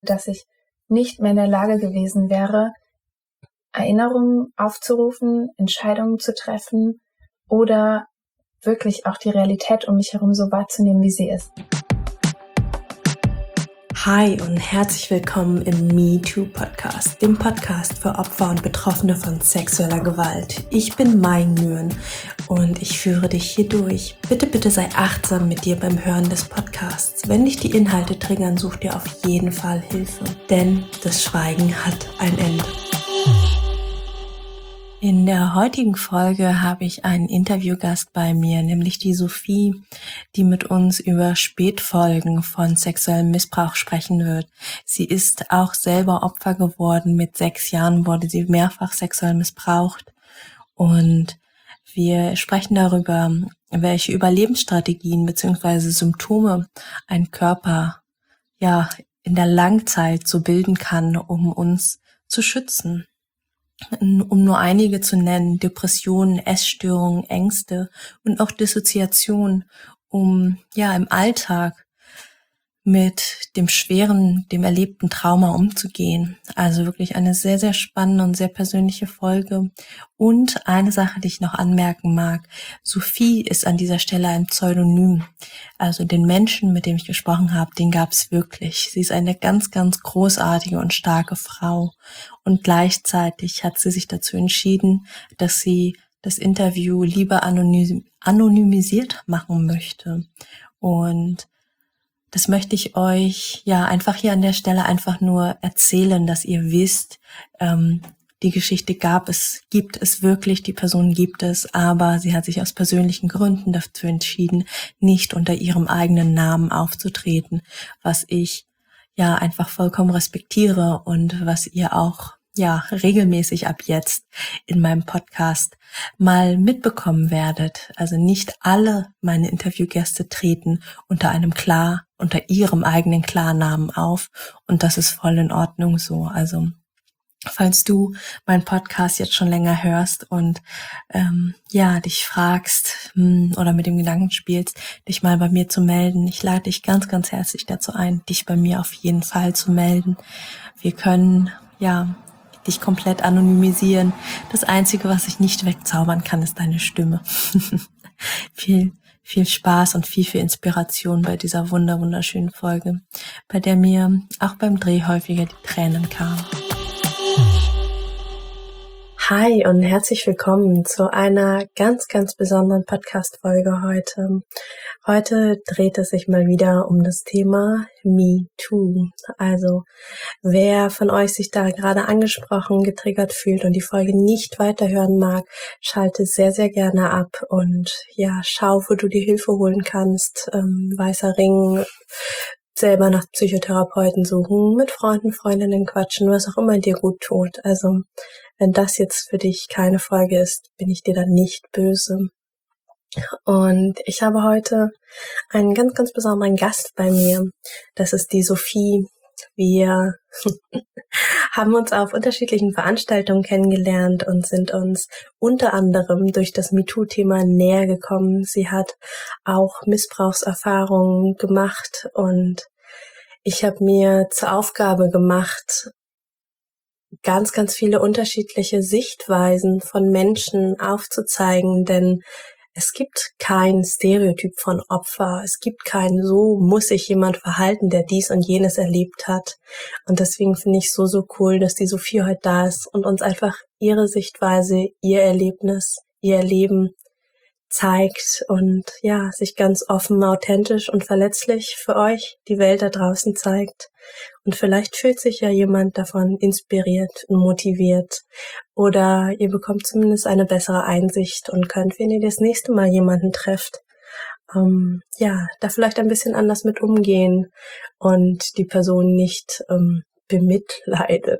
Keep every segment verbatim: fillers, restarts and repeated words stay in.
dass ich nicht mehr in der Lage gewesen wäre, Erinnerungen aufzurufen, Entscheidungen zu treffen oder wirklich auch die Realität um mich herum so wahrzunehmen, wie sie ist. Hi und herzlich willkommen im MeToo-Podcast, dem Podcast für Opfer und Betroffene von sexueller Gewalt. Ich bin Mai Nguyen und ich führe dich hier durch. Bitte, bitte sei achtsam mit dir beim Hören des Podcasts. Wenn dich die Inhalte triggern, such dir auf jeden Fall Hilfe, denn das Schweigen hat ein Ende. In der heutigen Folge habe ich einen Interviewgast bei mir, nämlich die Sophie, die mit uns über Spätfolgen von sexuellem Missbrauch sprechen wird. Sie ist auch selber Opfer geworden. Mit sechs Jahren wurde sie mehrfach sexuell missbraucht. Und wir sprechen darüber, welche Überlebensstrategien bzw. Symptome ein Körper ja in der Langzeit so bilden kann, um uns zu schützen. Um nur einige zu nennen: Depressionen, Essstörungen, Ängste und auch Dissoziation, um ja im Alltag mit dem schweren, dem erlebten Trauma umzugehen. Also wirklich eine sehr, sehr spannende und sehr persönliche Folge. Und eine Sache, die ich noch anmerken mag: Sophie ist an dieser Stelle ein Pseudonym. Also den Menschen, mit dem ich gesprochen habe, den gab es wirklich. Sie ist eine ganz, ganz großartige und starke Frau. Und gleichzeitig hat sie sich dazu entschieden, dass sie das Interview lieber anonym, anonymisiert machen möchte. Und das möchte ich euch ja einfach hier an der Stelle einfach nur erzählen, dass ihr wisst, ähm, die Geschichte gab es, gibt es wirklich, die Person gibt es, aber sie hat sich aus persönlichen Gründen dazu entschieden, nicht unter ihrem eigenen Namen aufzutreten, was ich ja einfach vollkommen respektiere und was ihr auch ja regelmäßig ab jetzt in meinem Podcast mal mitbekommen werdet. Also nicht alle meine Interviewgäste treten unter einem klar, unter ihrem eigenen Klarnamen auf, und das ist voll in Ordnung so. Also falls du meinen Podcast jetzt schon länger hörst und ähm, ja dich fragst hm, oder mit dem Gedanken spielst, dich mal bei mir zu melden, ich lade dich ganz, ganz herzlich dazu ein, dich bei mir auf jeden Fall zu melden. Wir können ja dich komplett anonymisieren. Das Einzige, was ich nicht wegzaubern kann, ist deine Stimme. viel, viel Spaß und viel, viel Inspiration bei dieser wunder, wunderschönen Folge, bei der mir auch beim Dreh häufiger die Tränen kamen. Hi und herzlich willkommen zu einer ganz, ganz besonderen Podcast-Folge heute. Heute dreht es sich mal wieder um das Thema MeToo. Also wer von euch sich da gerade angesprochen, getriggert fühlt und die Folge nicht weiterhören mag, schalte sehr, sehr gerne ab und ja, schau, wo du dir Hilfe holen kannst. Ähm, Weißer Ring, selber nach Psychotherapeuten suchen, mit Freunden, Freundinnen quatschen, was auch immer dir gut tut. Also wenn das jetzt für dich keine Folge ist, bin ich dir dann nicht böse. Und ich habe heute einen ganz, ganz besonderen Gast bei mir. Das ist die Sophie. Wir haben uns auf unterschiedlichen Veranstaltungen kennengelernt und sind uns unter anderem durch das MeToo-Thema näher gekommen. Sie hat auch Missbrauchserfahrungen gemacht und ich habe mir zur Aufgabe gemacht, ganz, ganz viele unterschiedliche Sichtweisen von Menschen aufzuzeigen, denn es gibt kein Stereotyp von Opfer. Es gibt kein, so muss sich jemand verhalten, der dies und jenes erlebt hat. Und deswegen finde ich so, so cool, dass die Sophie heute da ist und uns einfach ihre Sichtweise, ihr Erlebnis, ihr Erleben zeigt und ja, sich ganz offen, authentisch und verletzlich für euch die Welt da draußen zeigt. Und vielleicht fühlt sich ja jemand davon inspiriert und motiviert. Oder ihr bekommt zumindest eine bessere Einsicht und könnt, wenn ihr das nächste Mal jemanden trefft, ähm, ja, da vielleicht ein bisschen anders mit umgehen und die Person nicht ähm, bemitleiden.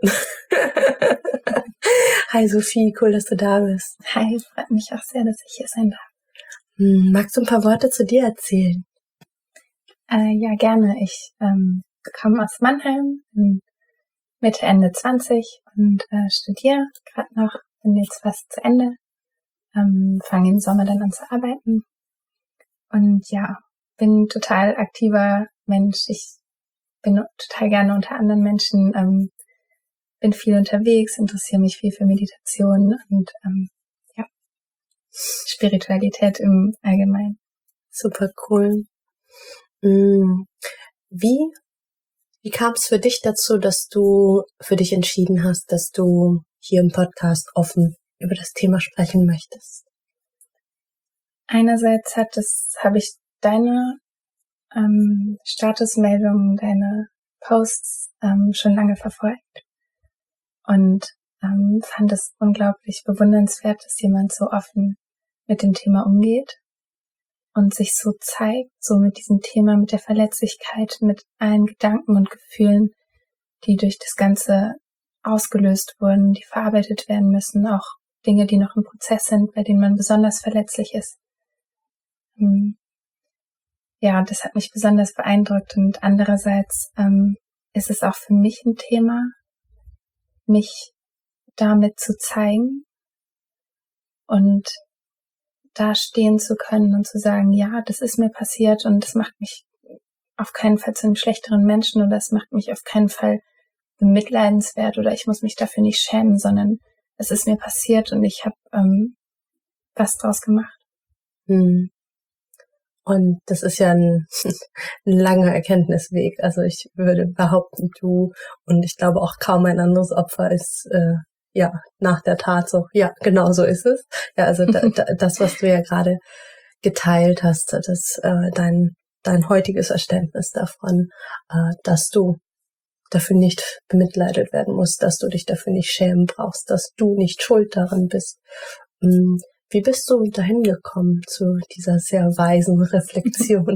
Hi Sophie, cool, dass du da bist. Hi, es freut mich auch sehr, dass ich hier sein darf. Hm, magst du ein paar Worte zu dir erzählen? Äh, ja, gerne. Ich ähm, komme aus Mannheim, bin Mitte, Ende zwanzig und äh, studiere gerade noch, bin jetzt fast zu Ende, ähm, fange im Sommer dann an zu arbeiten und ja, bin total aktiver Mensch. Ich bin total gerne unter anderen Menschen, ähm, bin viel unterwegs, interessiere mich viel für Meditation und ähm, ja, Spiritualität im Allgemeinen. Super cool. Mm. Wie, wie kam es für dich dazu, dass du für dich entschieden hast, dass du hier im Podcast offen über das Thema sprechen möchtest? Einerseits hat es, habe ich deine ähm, Statusmeldungen, deine Posts ähm, schon lange verfolgt und ähm, fand es unglaublich bewundernswert, dass jemand so offen mit dem Thema umgeht und sich so zeigt, so mit diesem Thema, mit der Verletzlichkeit, mit allen Gedanken und Gefühlen, die durch das Ganze ausgelöst wurden, die verarbeitet werden müssen, auch Dinge, die noch im Prozess sind, bei denen man besonders verletzlich ist. Ja, das hat mich besonders beeindruckt und andererseits ähm, ist es auch für mich ein Thema, mich damit zu zeigen und da stehen zu können und zu sagen, ja, das ist mir passiert und das macht mich auf keinen Fall zu einem schlechteren Menschen oder es macht mich auf keinen Fall bemitleidenswert oder ich muss mich dafür nicht schämen, sondern es ist mir passiert und ich habe ähm, was draus gemacht. Hm. Und das ist ja ein, ein langer Erkenntnisweg. Also ich würde behaupten, du und ich glaube auch kaum ein anderes Opfer ist äh, ja nach der Tat so. Ja, genau so ist es. Ja, also da, da, das, was du ja gerade geteilt hast, das äh, dein dein heutiges Verständnis davon, äh, dass du dafür nicht bemitleidet werden musst, dass du dich dafür nicht schämen brauchst, dass du nicht schuld daran bist. Wie bist du dahin gekommen zu dieser sehr weisen Reflexion?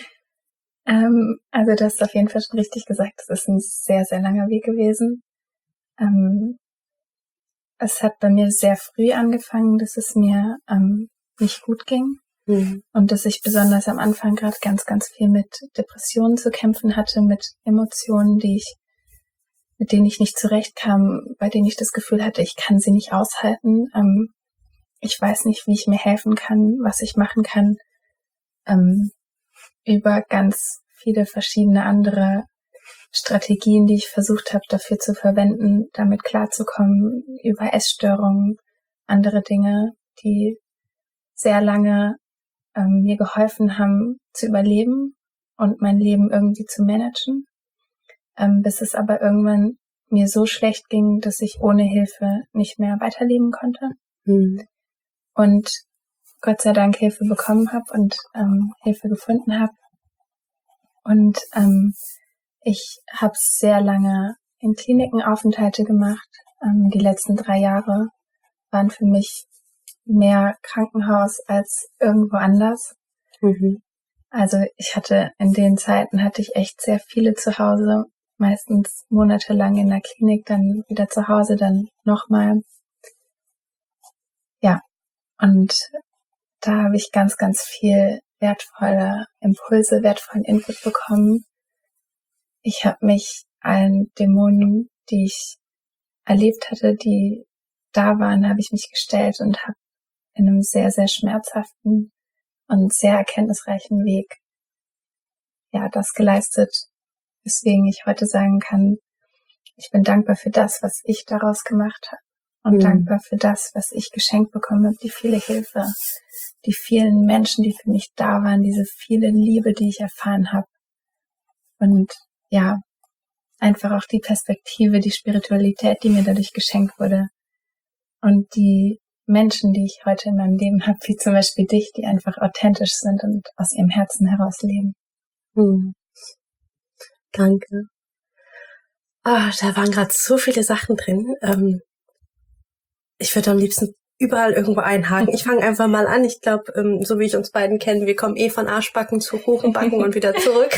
ähm, also du hast auf jeden Fall schon richtig gesagt, es ist ein sehr, sehr langer Weg gewesen. Ähm, es hat bei mir sehr früh angefangen, dass es mir ähm, nicht gut ging. Mhm. Und dass ich besonders am Anfang gerade ganz, ganz viel mit Depressionen zu kämpfen hatte, mit Emotionen, die ich, mit denen ich nicht zurechtkam, bei denen ich das Gefühl hatte, ich kann sie nicht aushalten. Ähm, ich weiß nicht, wie ich mir helfen kann, was ich machen kann. Ähm, über ganz viele verschiedene andere Strategien, die ich versucht habe, dafür zu verwenden, damit klarzukommen, über Essstörungen, andere Dinge, die sehr lange ähm, mir geholfen haben, zu überleben und mein Leben irgendwie zu managen, ähm, bis es aber irgendwann mir so schlecht ging, dass ich ohne Hilfe nicht mehr weiterleben konnte. Mhm. Und Gott sei Dank Hilfe bekommen habe und ähm, Hilfe gefunden habe. Und ähm, ich habe sehr lange in Kliniken Aufenthalte gemacht. Ähm, die letzten drei Jahre waren für mich mehr Krankenhaus als irgendwo anders. Mhm. Also ich hatte in den Zeiten hatte ich echt sehr viele zu Hause, meistens monatelang in der Klinik, dann wieder zu Hause, dann nochmal. Ja, und da habe ich ganz, ganz viel wertvolle Impulse, wertvollen Input bekommen. Ich habe mich allen Dämonen, die ich erlebt hatte, die da waren, habe ich mich gestellt und habe in einem sehr, sehr schmerzhaften und sehr erkenntnisreichen Weg ja das geleistet, weswegen ich heute sagen kann, ich bin dankbar für das, was ich daraus gemacht habe und mhm. dankbar für das, was ich geschenkt bekommen habe, die viele Hilfe, die vielen Menschen, die für mich da waren, diese viele Liebe, die ich erfahren habe und ja, einfach auch die Perspektive, die Spiritualität, die mir dadurch geschenkt wurde und die Menschen, die ich heute in meinem Leben habe, wie zum Beispiel dich, die einfach authentisch sind und aus ihrem Herzen heraus leben. Hm. Danke. Ah, da waren gerade so viele Sachen drin. Ähm, ich würde am liebsten überall irgendwo einhaken. Ich fange einfach mal an. Ich glaube, ähm, so wie ich uns beiden kennen, wir kommen eh von Arschbacken zu Kuchenbacken und wieder zurück.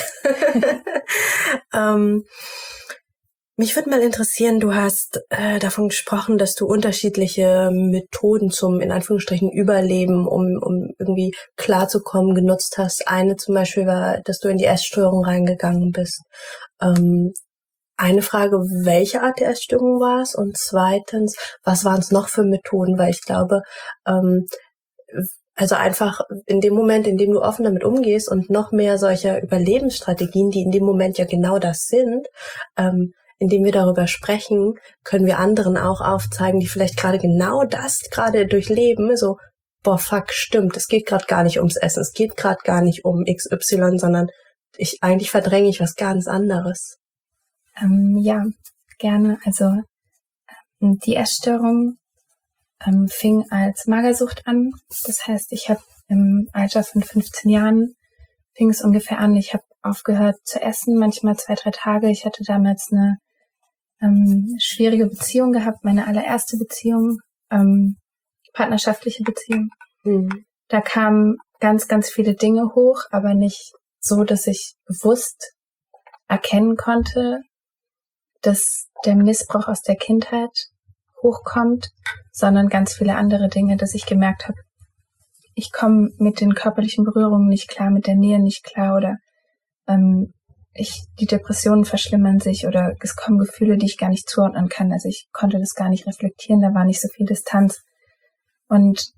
ähm, Mich würde mal interessieren, du hast äh, davon gesprochen, dass du unterschiedliche Methoden zum, in Anführungsstrichen, Überleben, um, um irgendwie klarzukommen, genutzt hast. Eine zum Beispiel war, dass du in die Essstörung reingegangen bist. Ähm, eine Frage, welche Art der Essstörung war es? Und zweitens, was waren es noch für Methoden? Weil ich glaube, ähm, Also einfach in dem Moment, in dem du offen damit umgehst und noch mehr solcher Überlebensstrategien, die in dem Moment ja genau das sind, ähm, indem wir darüber sprechen, können wir anderen auch aufzeigen, die vielleicht gerade genau das gerade durchleben, so, boah, fuck, stimmt, es geht gerade gar nicht ums Essen, es geht gerade gar nicht um X Y, sondern ich eigentlich verdränge ich was ganz anderes. Ähm, ja, gerne. Also die Essstörung ähm, fing als Magersucht an. Das heißt, ich habe im Alter von fünfzehn Jahren fing es ungefähr an. Ich habe aufgehört zu essen, manchmal zwei, drei Tage. Ich hatte damals eine ähm, schwierige Beziehung gehabt, meine allererste Beziehung, ähm, partnerschaftliche Beziehung. Mhm. Da kamen ganz, ganz viele Dinge hoch, aber nicht so, dass ich bewusst erkennen konnte, dass der Missbrauch aus der Kindheit hochkommt, sondern ganz viele andere Dinge, dass ich gemerkt habe, ich komme mit den körperlichen Berührungen nicht klar, mit der Nähe nicht klar oder ähm, ich, die Depressionen verschlimmern sich oder es kommen Gefühle, die ich gar nicht zuordnen kann. Also ich konnte das gar nicht reflektieren, da war nicht so viel Distanz. Und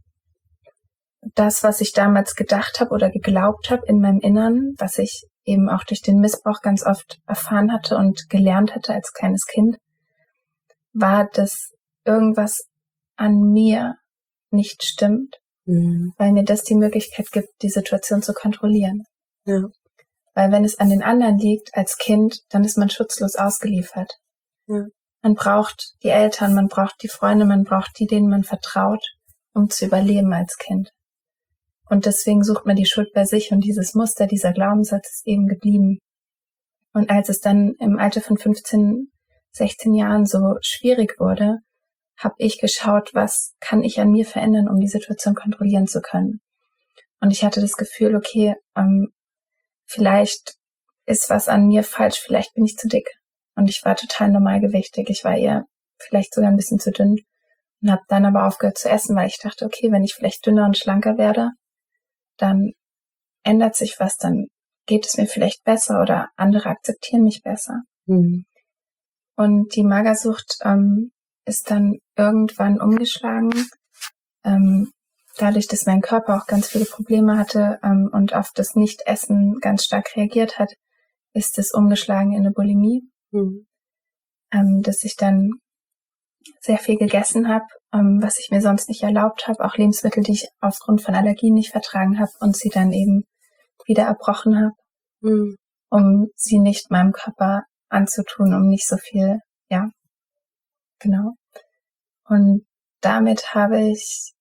das, was ich damals gedacht habe oder geglaubt habe in meinem Innern, was ich eben auch durch den Missbrauch ganz oft erfahren hatte und gelernt hatte als kleines Kind, war, dass irgendwas an mir nicht stimmt, mhm. weil mir das die Möglichkeit gibt, die Situation zu kontrollieren. Ja. Weil wenn es an den anderen liegt als Kind, dann ist man schutzlos ausgeliefert. Ja. Man braucht die Eltern, man braucht die Freunde, man braucht die, denen man vertraut, um zu überleben als Kind. Und deswegen sucht man die Schuld bei sich und dieses Muster, dieser Glaubenssatz ist eben geblieben. Und als es dann im Alter von fünfzehn, sechzehn Jahren so schwierig wurde, habe ich geschaut, was kann ich an mir verändern, um die Situation kontrollieren zu können. Und ich hatte das Gefühl, okay, ähm, vielleicht ist was an mir falsch, vielleicht bin ich zu dick. Und ich war total normalgewichtig, ich war eher vielleicht sogar ein bisschen zu dünn und habe dann aber aufgehört zu essen, weil ich dachte, okay, wenn ich vielleicht dünner und schlanker werde, dann ändert sich was, dann geht es mir vielleicht besser oder andere akzeptieren mich besser. Mhm. Und die Magersucht ähm, ist dann irgendwann umgeschlagen, ähm, dadurch, dass mein Körper auch ganz viele Probleme hatte ähm, und auf das Nicht-Essen ganz stark reagiert hat, ist es umgeschlagen in eine Bulimie, mhm. ähm, dass ich dann sehr viel gegessen habe, ähm, was ich mir sonst nicht erlaubt habe, auch Lebensmittel, die ich aufgrund von Allergien nicht vertragen habe und sie dann eben wieder erbrochen habe, mhm. um sie nicht meinem Körper anzutun, um nicht so viel, ja, genau. Und damit habe ich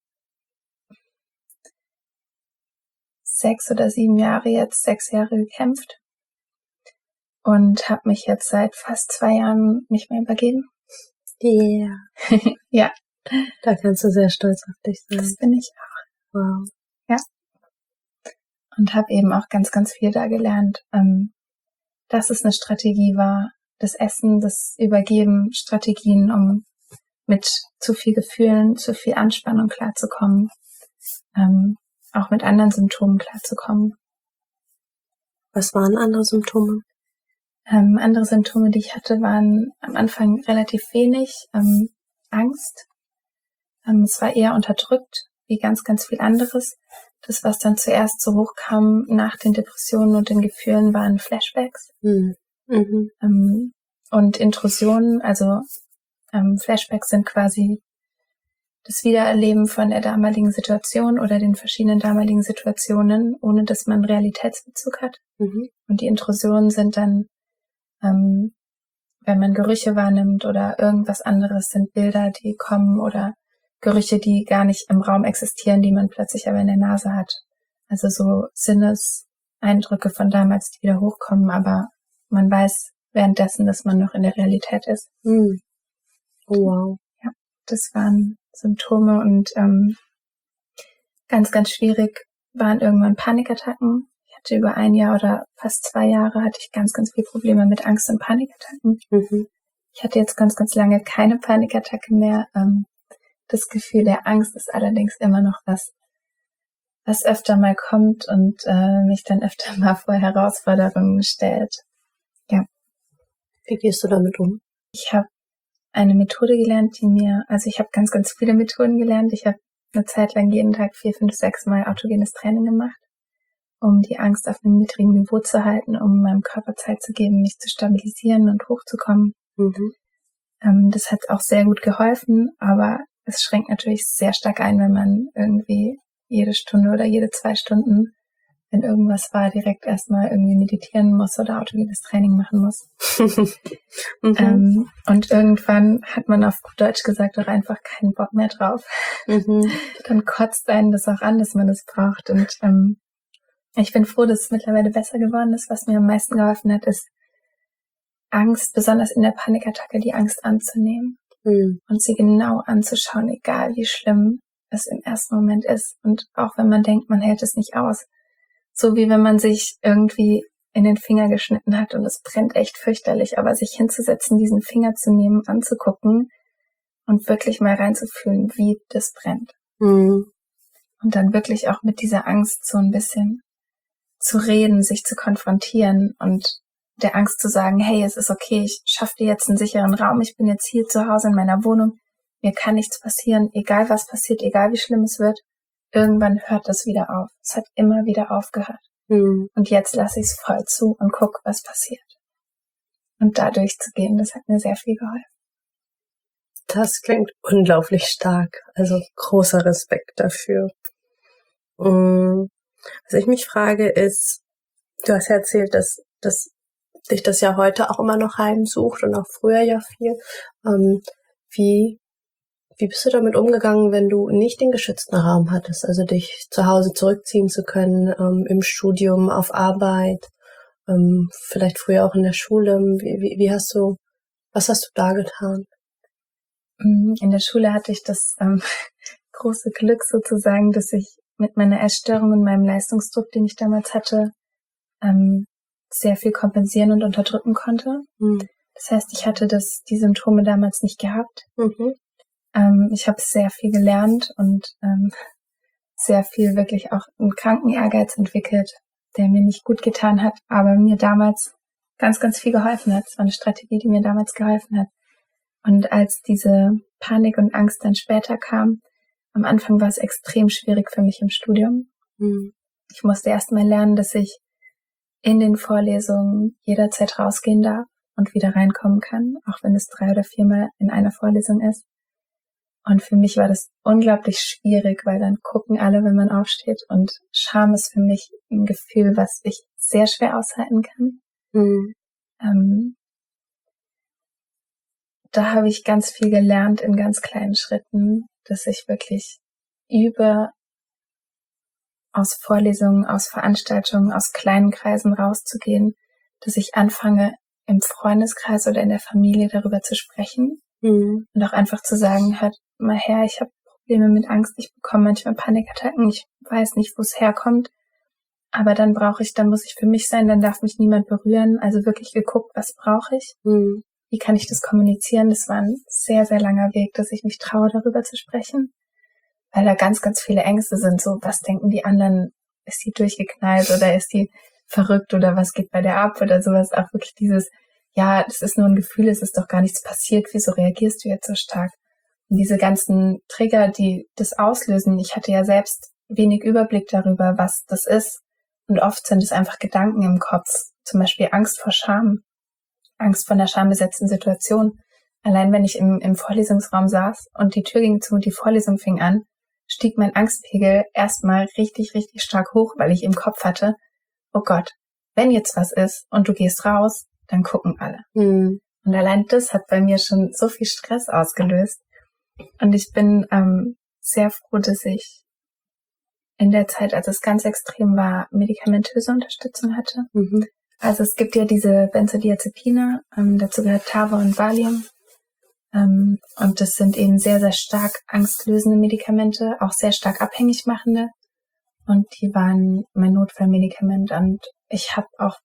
sechs oder sieben Jahre jetzt, sechs Jahre gekämpft und habe mich jetzt seit fast zwei Jahren nicht mehr übergeben. Yeah. Ja. Da kannst du sehr stolz auf dich sein. Das bin ich auch. Wow. Ja. Und habe eben auch ganz, ganz viel da gelernt, ähm, dass es eine Strategie war, das Essen, das Übergeben, Strategien, um mit zu viel Gefühlen, zu viel Anspannung klarzukommen, ähm, auch mit anderen Symptomen klarzukommen. Was waren andere Symptome? Ähm, andere Symptome, die ich hatte, waren am Anfang relativ wenig. Ähm, Angst. Ähm, es war eher unterdrückt, wie ganz, ganz viel anderes. Das, was dann zuerst so hochkam nach den Depressionen und den Gefühlen, waren Flashbacks. Mhm. Mhm. Ähm, und Intrusionen, also ähm, Flashbacks sind quasi das Wiedererleben von der damaligen Situation oder den verschiedenen damaligen Situationen, ohne dass man Realitätsbezug hat. Mhm. Und die Intrusionen sind dann, ähm, wenn man Gerüche wahrnimmt oder irgendwas anderes, sind Bilder, die kommen oder Gerüche, die gar nicht im Raum existieren, die man plötzlich aber in der Nase hat. Also so Sinneseindrücke von damals, die wieder hochkommen, aber man weiß währenddessen, dass man noch in der Realität ist. Mhm. Oh, wow. Ja, das waren Symptome und ähm, ganz, ganz schwierig waren irgendwann Panikattacken. Ich hatte über ein Jahr oder fast zwei Jahre hatte ich ganz, ganz viele Probleme mit Angst- und Panikattacken. Mhm. Ich hatte jetzt ganz, ganz lange keine Panikattacke mehr. Ähm, das Gefühl der Angst ist allerdings immer noch was, was öfter mal kommt und äh, mich dann öfter mal vor Herausforderungen stellt. Ja. Wie gehst du damit um? Ich habe eine Methode gelernt, die mir, also ich habe ganz, ganz viele Methoden gelernt. Ich habe eine Zeit lang jeden Tag vier, fünf, sechs Mal autogenes Training gemacht, um die Angst auf einem niedrigen Niveau zu halten, um meinem Körper Zeit zu geben, mich zu stabilisieren und hochzukommen. Mhm. Ähm, das hat auch sehr gut geholfen, aber es schränkt natürlich sehr stark ein, wenn man irgendwie jede Stunde oder jede zwei Stunden, wenn irgendwas war, direkt erstmal irgendwie meditieren muss oder autogenes Training machen muss. mhm. ähm, und irgendwann hat man auf gut Deutsch gesagt auch einfach keinen Bock mehr drauf. Mhm. Dann kotzt einen das auch an, dass man das braucht. Und ähm, ich bin froh, dass es mittlerweile besser geworden ist. Was mir am meisten geholfen hat, ist Angst, besonders in der Panikattacke, die Angst anzunehmen mhm. und sie genau anzuschauen, egal wie schlimm es im ersten Moment ist. Und auch wenn man denkt, man hält es nicht aus. So wie wenn man sich irgendwie in den Finger geschnitten hat und es brennt echt fürchterlich, aber sich hinzusetzen, diesen Finger zu nehmen, anzugucken und wirklich mal reinzufühlen, wie das brennt. Mhm. Und dann wirklich auch mit dieser Angst so ein bisschen zu reden, sich zu konfrontieren und der Angst zu sagen, hey, es ist okay, ich schaffe dir jetzt einen sicheren Raum, ich bin jetzt hier zu Hause in meiner Wohnung, mir kann nichts passieren, egal was passiert, egal wie schlimm es wird. Irgendwann hört das wieder auf. Es hat immer wieder aufgehört. Mhm. Und jetzt lasse ich es voll zu und guck, was passiert. Und da durchzugehen, das hat mir sehr viel geholfen. Das klingt unglaublich stark. Also großer Respekt dafür. Mhm. Was ich mich frage ist, du hast ja erzählt, dass, dass dich das ja heute auch immer noch heimsucht und auch früher ja viel. Ähm, wie Wie bist du damit umgegangen, wenn du nicht den geschützten Raum hattest, also dich zu Hause zurückziehen zu können, ähm, im Studium, auf Arbeit, ähm, vielleicht früher auch in der Schule? Wie, wie, wie hast du, was hast du da getan? In der Schule hatte ich das ähm, große Glück sozusagen, dass ich mit meiner Essstörung und meinem Leistungsdruck, den ich damals hatte, ähm, sehr viel kompensieren und unterdrücken konnte. Mhm. Das heißt, ich hatte das, die Symptome damals nicht gehabt. Mhm. Ähm, ich habe sehr viel gelernt und ähm, sehr viel wirklich auch einen kranken Ehrgeiz entwickelt, der mir nicht gut getan hat, aber mir damals ganz, ganz viel geholfen hat. Es war eine Strategie, die mir damals geholfen hat. Und als diese Panik und Angst dann später kam, am Anfang war es extrem schwierig für mich im Studium. Mhm. Ich musste erst mal lernen, dass ich in den Vorlesungen jederzeit rausgehen darf und wieder reinkommen kann, auch wenn es drei oder viermal in einer Vorlesung ist. Und für mich war das unglaublich schwierig, weil dann gucken alle, wenn man aufsteht. Und Scham ist für mich ein Gefühl, was ich sehr schwer aushalten kann. Mhm. Ähm, da habe ich ganz viel gelernt in ganz kleinen Schritten, dass ich wirklich übe, aus Vorlesungen, aus Veranstaltungen, aus kleinen Kreisen rauszugehen, dass ich anfange, im Freundeskreis oder in der Familie darüber zu sprechen. Mhm. Und auch einfach zu sagen, hört mal her, ich habe Probleme mit Angst, ich bekomme manchmal Panikattacken, ich weiß nicht, wo es herkommt, aber dann brauche ich, dann muss ich für mich sein, dann darf mich niemand berühren, also wirklich geguckt, was brauche ich, mhm. wie kann ich das kommunizieren, das war ein sehr, sehr langer Weg, dass ich mich traue, darüber zu sprechen, weil da ganz, ganz viele Ängste sind, so, was denken die anderen, ist die durchgeknallt oder ist die verrückt oder was geht bei der ab oder sowas, auch wirklich dieses, ja, das ist nur ein Gefühl, es ist doch gar nichts passiert, wieso reagierst du jetzt so stark? Und diese ganzen Trigger, die das auslösen, ich hatte ja selbst wenig Überblick darüber, was das ist. Und oft sind es einfach Gedanken im Kopf, zum Beispiel Angst vor Scham, Angst vor einer schambesetzten Situation. Allein wenn ich im, im Vorlesungsraum saß und die Tür ging zu und die Vorlesung fing an, stieg mein Angstpegel erstmal richtig, richtig stark hoch, weil ich im Kopf hatte, oh Gott, wenn jetzt was ist und du gehst raus, dann gucken alle. Mhm. Und allein das hat bei mir schon so viel Stress ausgelöst. Und ich bin ähm, sehr froh, dass ich in der Zeit, als es ganz extrem war, medikamentöse Unterstützung hatte. Mhm. Also es gibt ja diese Benzodiazepine, ähm, dazu gehört Tavor und Valium. Ähm, und das sind eben sehr, sehr stark angstlösende Medikamente, auch sehr stark abhängig machende. Und die waren mein Notfallmedikament. Und ich habe auch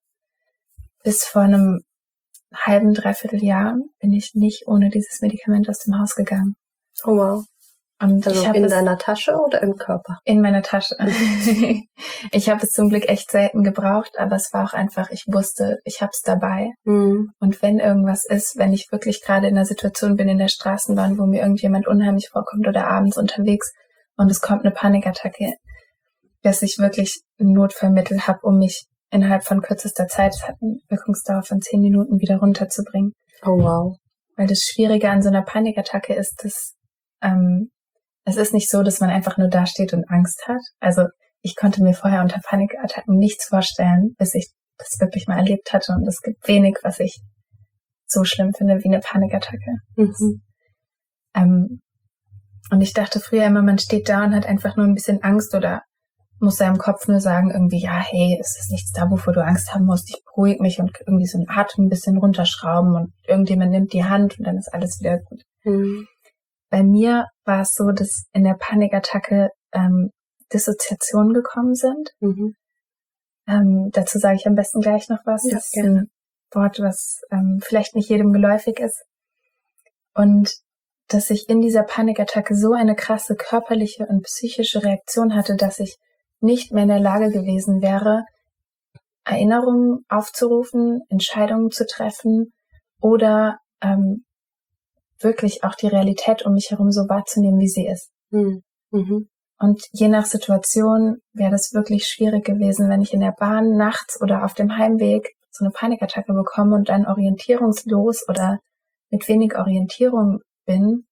bis vor einem halben, dreiviertel Jahr bin ich nicht ohne dieses Medikament aus dem Haus gegangen. Oh wow. Und also in deiner Tasche oder im Körper? In meiner Tasche. Ich habe es zum Glück echt selten gebraucht, aber es war auch einfach, ich wusste, ich habe es dabei. Mhm. Und wenn irgendwas ist, wenn ich wirklich gerade in einer Situation bin in der Straßenbahn, wo mir irgendjemand unheimlich vorkommt oder abends unterwegs, und es kommt eine Panikattacke, dass ich wirklich ein Notfallmittel habe, um mich innerhalb von kürzester Zeit, es hat eine Wirkungsdauer von zehn Minuten, wieder runterzubringen. Oh wow. Weil das Schwierige an so einer Panikattacke ist, dass ähm, es ist nicht so, dass man einfach nur dasteht und Angst hat. Also ich konnte mir vorher unter Panikattacken nichts vorstellen, bis ich das wirklich mal erlebt hatte. Und es gibt wenig, was ich so schlimm finde wie eine Panikattacke. Mhm. Ähm, und ich dachte früher immer, man steht da und hat einfach nur ein bisschen Angst oder muss seinem Kopf nur sagen, irgendwie, ja, hey, es ist nichts da, wovor du Angst haben musst. Ich beruhige mich und irgendwie so einen Atem ein bisschen runterschrauben und irgendjemand nimmt die Hand und dann ist alles wieder gut. Mhm. Bei mir war es so, dass in der Panikattacke ähm, Dissoziationen gekommen sind. Mhm. Ähm, dazu sage ich am besten gleich noch was. Ja, das ist gerne. ein Wort, was ähm, vielleicht nicht jedem geläufig ist. Und dass ich in dieser Panikattacke so eine krasse körperliche und psychische Reaktion hatte, dass ich nicht mehr in der Lage gewesen wäre, Erinnerungen aufzurufen, Entscheidungen zu treffen oder ähm, wirklich auch die Realität um mich herum so wahrzunehmen, wie sie ist. Mhm. Mhm. Und je nach Situation wäre das wirklich schwierig gewesen, wenn ich in der Bahn nachts oder auf dem Heimweg so eine Panikattacke bekomme und dann orientierungslos oder mit wenig Orientierung bin,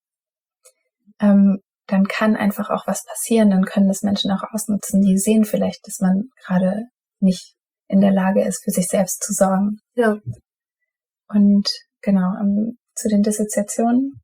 ähm, dann kann einfach auch was passieren. Dann können das Menschen auch ausnutzen. Die sehen vielleicht, dass man gerade nicht in der Lage ist, für sich selbst zu sorgen. Ja. Und genau, um, zu den Dissoziationen.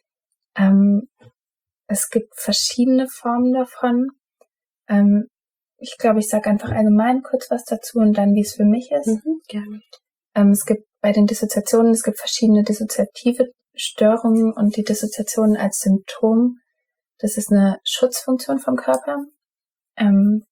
Ähm, es gibt verschiedene Formen davon. Ähm, ich glaube, ich sage einfach allgemein kurz was dazu und dann, wie es für mich ist. Mhm, gerne. Ähm, es gibt bei den Dissoziationen, es gibt verschiedene dissoziative Störungen und die Dissoziationen als Symptom, das ist eine Schutzfunktion vom Körper. Ähm,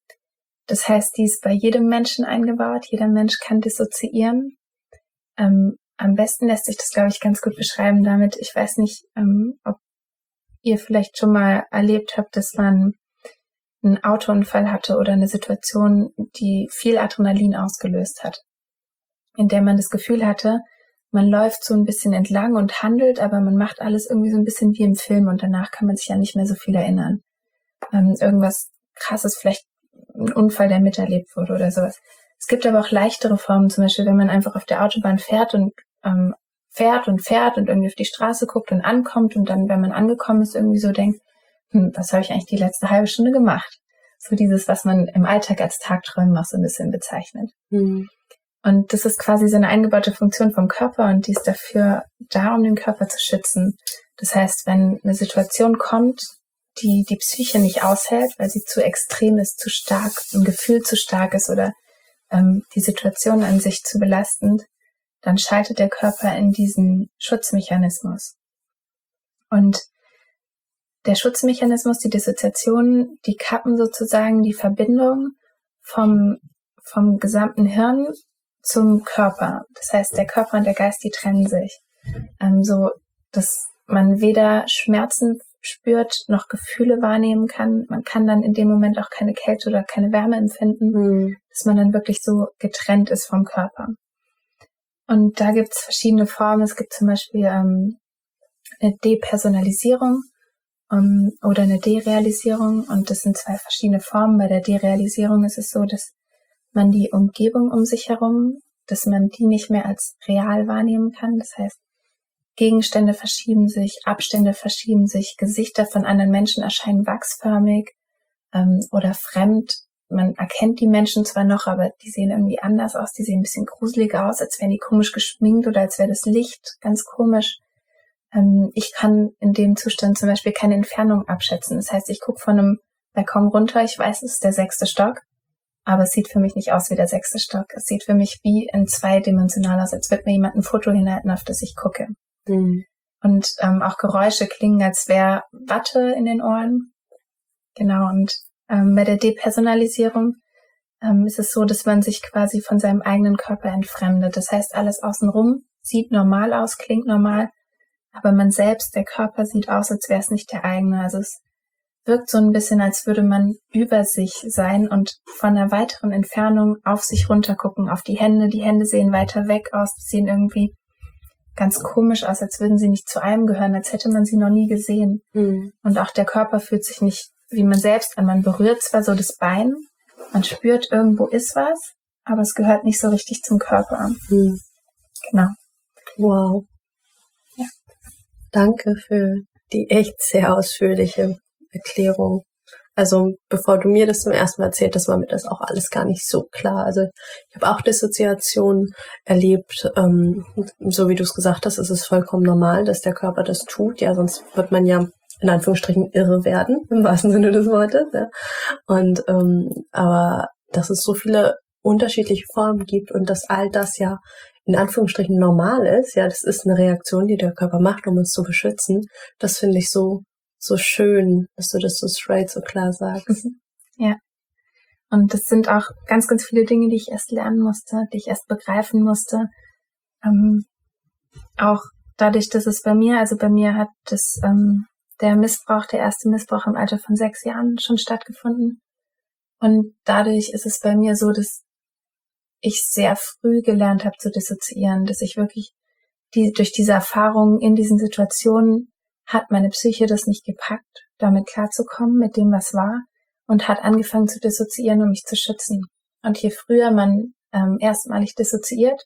das heißt, die ist bei jedem Menschen eingebaut. Jeder Mensch kann dissoziieren. Ähm, am besten lässt sich das, glaube ich, ganz gut beschreiben damit. Ich weiß nicht, ähm, ob ihr vielleicht schon mal erlebt habt, dass man einen Autounfall hatte oder eine Situation, die viel Adrenalin ausgelöst hat, in der man das Gefühl hatte, man läuft so ein bisschen entlang und handelt, aber man macht alles irgendwie so ein bisschen wie im Film und danach kann man sich ja nicht mehr so viel erinnern. Ähm, irgendwas Krasses, vielleicht ein Unfall, der miterlebt wurde oder sowas. Es gibt aber auch leichtere Formen, zum Beispiel, wenn man einfach auf der Autobahn fährt und ähm, fährt und fährt und irgendwie auf die Straße guckt und ankommt und dann, wenn man angekommen ist, irgendwie so denkt, hm, was habe ich eigentlich die letzte halbe Stunde gemacht? So dieses, was man im Alltag als Tagträumen auch so ein bisschen bezeichnet. Mhm. Und das ist quasi so eine eingebaute Funktion vom Körper und die ist dafür da, um den Körper zu schützen. Das heißt, wenn eine Situation kommt, die die Psyche nicht aushält, weil sie zu extrem ist, zu stark, ein Gefühl zu stark ist oder ähm, die Situation an sich zu belastend, dann schaltet der Körper in diesen Schutzmechanismus. Und der Schutzmechanismus, die Dissoziationen, die kappen sozusagen die Verbindung vom, vom gesamten Hirn zum Körper. Das heißt, der Körper und der Geist, die trennen sich. Ähm, so, dass man weder Schmerzen spürt, noch Gefühle wahrnehmen kann. Man kann dann in dem Moment auch keine Kälte oder keine Wärme empfinden, Mhm. dass man dann wirklich so getrennt ist vom Körper. Und da gibt's verschiedene Formen. Es gibt zum Beispiel ähm, eine Depersonalisierung um, oder eine Derealisierung. Und das sind zwei verschiedene Formen. Bei der Derealisierung ist es so, dass man die Umgebung um sich herum, dass man die nicht mehr als real wahrnehmen kann. Das heißt, Gegenstände verschieben sich, Abstände verschieben sich, Gesichter von anderen Menschen erscheinen wachsförmig ähm, oder fremd. Man erkennt die Menschen zwar noch, aber die sehen irgendwie anders aus. Die sehen ein bisschen gruseliger aus, als wären die komisch geschminkt oder als wäre das Licht ganz komisch. Ähm, ich kann in dem Zustand zum Beispiel keine Entfernung abschätzen. Das heißt, ich gucke von einem Balkon runter, ich weiß, es ist der sechste Stock, aber es sieht für mich nicht aus wie der sechste Stock. Es sieht für mich wie in zweidimensional aus, als würde mir jemand ein Foto hinhalten, auf das ich gucke. Mhm. Und ähm, auch Geräusche klingen, als wäre Watte in den Ohren. Genau, und ähm, bei der Depersonalisierung ähm, ist es so, dass man sich quasi von seinem eigenen Körper entfremdet. Das heißt, alles außenrum sieht normal aus, klingt normal, aber man selbst, der Körper, sieht aus, als wäre es nicht der eigene. Also es wirkt so ein bisschen, als würde man über sich sein und von einer weiteren Entfernung auf sich runtergucken, auf die Hände. Die Hände sehen weiter weg aus, die sehen irgendwie ganz komisch aus, als würden sie nicht zu einem gehören, als hätte man sie noch nie gesehen. Mhm. Und auch der Körper fühlt sich nicht wie man selbst an. Man berührt zwar so das Bein, man spürt, irgendwo ist was, aber es gehört nicht so richtig zum Körper. Mhm. Genau. Wow. Ja. Danke für die echt sehr ausführliche Erklärung. Also bevor du mir das zum ersten Mal erzählt hast, war mir das auch alles gar nicht so klar. Also ich habe auch Dissoziationen erlebt. Ähm, so wie du es gesagt hast, ist es vollkommen normal, dass der Körper das tut. Ja, sonst wird man ja in Anführungsstrichen irre werden, im wahrsten Sinne des Wortes. Ja. Und ähm, aber dass es so viele unterschiedliche Formen gibt und dass all das ja in Anführungsstrichen normal ist, ja, das ist eine Reaktion, die der Körper macht, um uns zu beschützen. Das finde ich so so schön, dass du das so straight, so klar sagst. Ja. Und das sind auch ganz, ganz viele Dinge, die ich erst lernen musste, die ich erst begreifen musste. Ähm, auch dadurch, dass es bei mir, also bei mir hat das ähm, der Missbrauch, der erste Missbrauch im Alter von sechs Jahren schon stattgefunden. Und dadurch ist es bei mir so, dass ich sehr früh gelernt habe zu dissoziieren, dass ich wirklich die durch diese Erfahrungen in diesen Situationen hat meine Psyche das nicht gepackt, damit klarzukommen mit dem, was war, und hat angefangen zu dissoziieren, um mich zu schützen. Und je früher man ähm, erstmalig dissoziiert,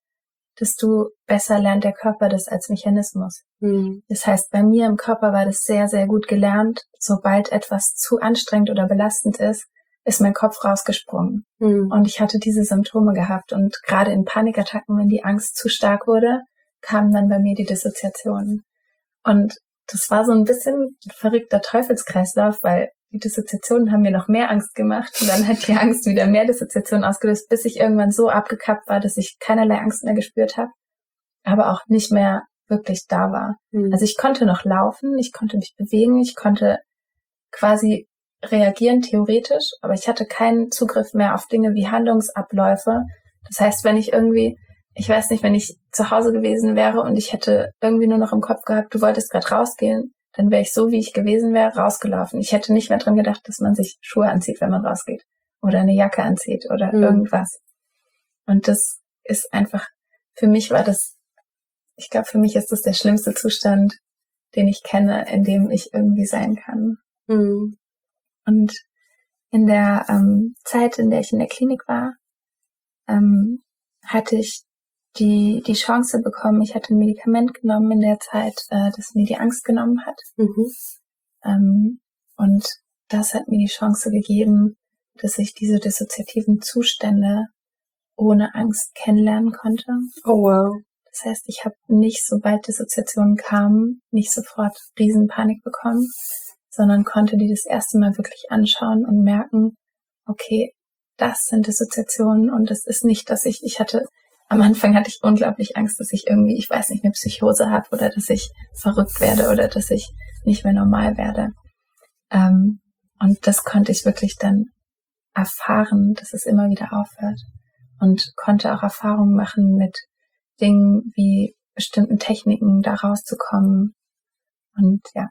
desto besser lernt der Körper das als Mechanismus. Mhm. Das heißt, bei mir im Körper war das sehr, sehr gut gelernt. Sobald etwas zu anstrengend oder belastend ist, ist mein Kopf rausgesprungen. Mhm. Und ich hatte diese Symptome gehabt. Und gerade in Panikattacken, wenn die Angst zu stark wurde, kamen dann bei mir die Dissoziationen. Und das war so ein bisschen ein verrückter Teufelskreislauf, weil die Dissoziationen haben mir noch mehr Angst gemacht. Und dann hat die Angst wieder mehr Dissoziationen ausgelöst, bis ich irgendwann so abgekappt war, dass ich keinerlei Angst mehr gespürt habe, aber auch nicht mehr wirklich da war. Mhm. Also ich konnte noch laufen, ich konnte mich bewegen, ich konnte quasi reagieren theoretisch, aber ich hatte keinen Zugriff mehr auf Dinge wie Handlungsabläufe. Das heißt, wenn ich irgendwie, ich weiß nicht, wenn ich zu Hause gewesen wäre und ich hätte irgendwie nur noch im Kopf gehabt, du wolltest gerade rausgehen, dann wäre ich so, wie ich gewesen wäre, rausgelaufen. Ich hätte nicht mehr dran gedacht, dass man sich Schuhe anzieht, wenn man rausgeht. Oder eine Jacke anzieht oder mhm. irgendwas. Und das ist einfach, für mich war das, ich glaube, für mich ist das der schlimmste Zustand, den ich kenne, in dem ich irgendwie sein kann. Mhm. Und in der ähm, Zeit, in der ich in der Klinik war, ähm, hatte ich die die Chance bekommen, ich hatte ein Medikament genommen in der Zeit, äh, das mir die Angst genommen hat. Mhm. Ähm, und das hat mir die Chance gegeben, dass ich diese dissoziativen Zustände ohne Angst kennenlernen konnte. Oh wow. Das heißt, ich habe nicht, sobald Dissoziationen kamen, nicht sofort Riesenpanik bekommen, sondern konnte die das erste Mal wirklich anschauen und merken, okay, das sind Dissoziationen und das ist nicht, dass ich, ich hatte, am Anfang hatte ich unglaublich Angst, dass ich irgendwie, ich weiß nicht, eine Psychose habe oder dass ich verrückt werde oder dass ich nicht mehr normal werde. Ähm, und das konnte ich wirklich dann erfahren, dass es immer wieder aufhört. Und konnte auch Erfahrungen machen mit Dingen wie bestimmten Techniken, da rauszukommen. Und ja.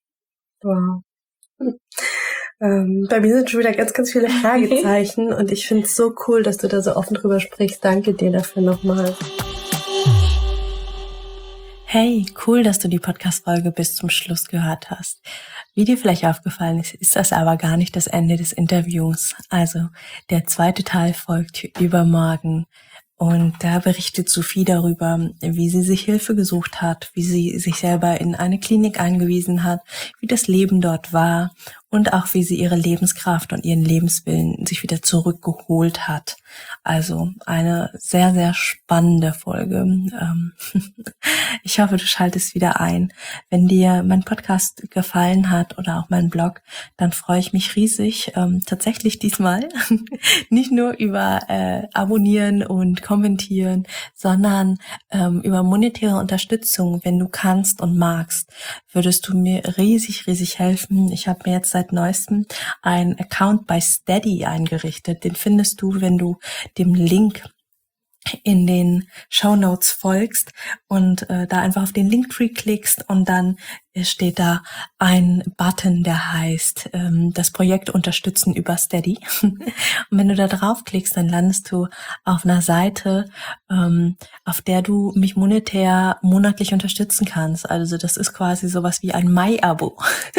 Wow. Hm. Ähm, bei mir sind schon wieder ganz, ganz viele Fragezeichen und ich finde es so cool, dass du da so offen drüber sprichst. Danke dir dafür nochmal. Hey, cool, dass du die Podcast-Folge bis zum Schluss gehört hast. Wie dir vielleicht aufgefallen ist, ist das aber gar nicht das Ende des Interviews. Also, der zweite Teil folgt übermorgen. Und da berichtet Sophie darüber, wie sie sich Hilfe gesucht hat, wie sie sich selber in eine Klinik eingewiesen hat, wie das Leben dort war und auch wie sie ihre Lebenskraft und ihren Lebenswillen sich wieder zurückgeholt hat. Also eine sehr, sehr spannende Folge. Ich hoffe, du schaltest wieder ein. Wenn dir mein Podcast gefallen hat oder auch mein Blog, dann freue ich mich riesig, ähm, tatsächlich diesmal nicht nur über äh, Abonnieren und Kommentieren, sondern ähm, über monetäre Unterstützung. Wenn du kannst und magst, würdest du mir riesig, riesig helfen. Ich habe mir jetzt seit neuestem einen Account bei Steady eingerichtet. Den findest du, wenn du dem Link in den Shownotes folgst und äh, da einfach auf den Linktree klickst und dann steht da ein Button, der heißt ähm, das Projekt unterstützen über Steady. Und wenn du da draufklickst, dann landest du auf einer Seite, ähm, auf der du mich monetär monatlich unterstützen kannst. Also das ist quasi sowas wie ein Mai-Abo.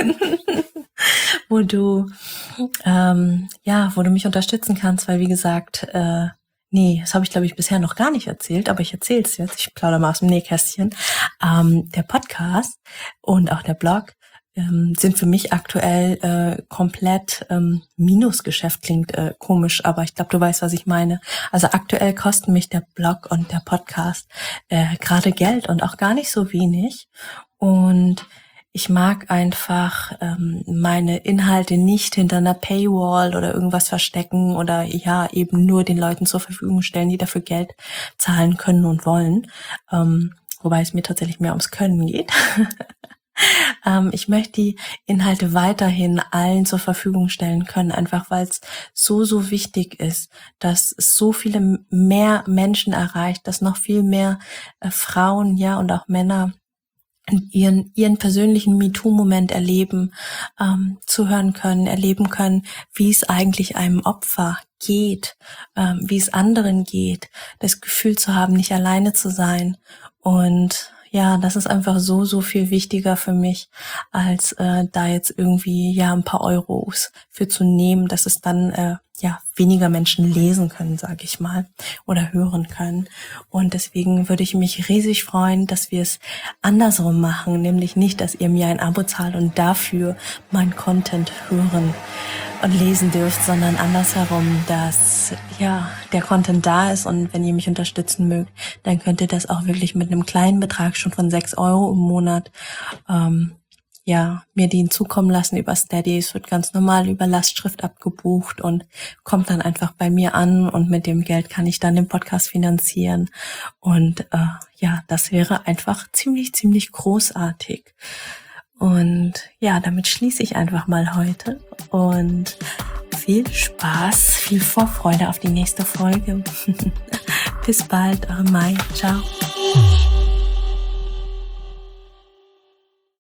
wo du ähm, ja, wo du mich unterstützen kannst, weil wie gesagt, äh, nee, das habe ich glaube ich bisher noch gar nicht erzählt, aber ich erzähle es jetzt. Ich plaudere mal aus dem Nähkästchen. Ähm, der Podcast und auch der Blog ähm, sind für mich aktuell äh, komplett ähm, Minusgeschäft. Klingt äh, komisch, aber ich glaube, du weißt, was ich meine. Also aktuell kosten mich der Blog und der Podcast äh, gerade Geld und auch gar nicht so wenig. Und ich mag einfach ähm, meine Inhalte nicht hinter einer Paywall oder irgendwas verstecken oder ja eben nur den Leuten zur Verfügung stellen, die dafür Geld zahlen können und wollen. Ähm, wobei es mir tatsächlich mehr ums Können geht. ähm, ich möchte die Inhalte weiterhin allen zur Verfügung stellen können, einfach weil es so, so wichtig ist, dass es so viele mehr Menschen erreicht, dass noch viel mehr äh, Frauen, ja und auch Männer ihren ihren persönlichen MeToo-Moment erleben, ähm, zuhören können, erleben können, wie es eigentlich einem Opfer geht, ähm, wie es anderen geht, das Gefühl zu haben, nicht alleine zu sein. Und ja, das ist einfach so, so viel wichtiger für mich, als äh, da jetzt irgendwie ja ein paar Euros für zu nehmen, dass es dann äh, ja weniger Menschen lesen können, sage ich mal, oder hören können. Und deswegen würde ich mich riesig freuen, dass wir es andersrum machen, nämlich nicht, dass ihr mir ein Abo zahlt und dafür mein Content hören und lesen dürft, sondern andersherum, dass ja der Content da ist und wenn ihr mich unterstützen mögt, dann könnt ihr das auch wirklich mit einem kleinen Betrag schon von sechs Euro im Monat ähm, ja mir den zukommen lassen über Steady. Es wird ganz normal über Lastschrift abgebucht und kommt dann einfach bei mir an und mit dem Geld kann ich dann den Podcast finanzieren und äh, ja, das wäre einfach ziemlich, ziemlich großartig. Und ja, damit schließe ich einfach mal heute und viel Spaß, viel Vorfreude auf die nächste Folge. Bis bald, eure Mai. Ciao.